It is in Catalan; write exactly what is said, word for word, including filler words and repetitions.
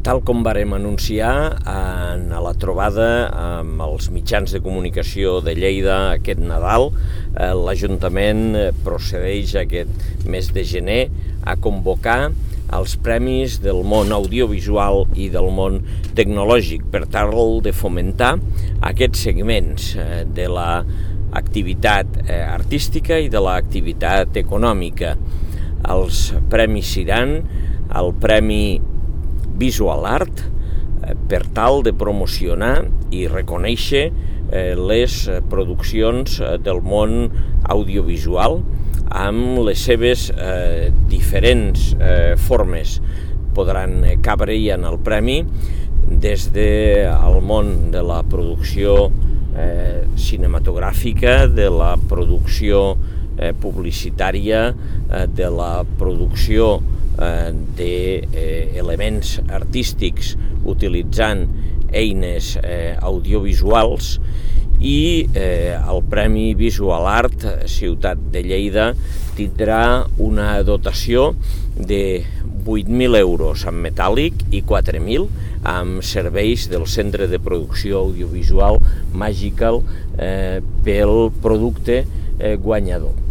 Tal com vàrem anunciar en la trobada amb els mitjans de comunicació de Lleida aquest Nadal, l'Ajuntament procedeix aquest mes de gener a convocar els premis del món audiovisual i del món tecnològic per tal de fomentar aquests segments de l'activitat artística i de l'activitat econòmica. Els premis seran el Premi Visual Art per tal de promocionar i reconèixer les produccions del món audiovisual amb les seves diferents formes. Podran cabre-hi en el premi des del món de la producció cinematogràfica, de la producció publicitària, de la producció d'elements artístics utilitzant eines audiovisuals i el Premi Visual Art Ciutat de Lleida tindrà una dotació de vuit mil euros en metàl·lic i quatre mil amb serveis del Centre de Producció Audiovisual Magical pel producte guanyador.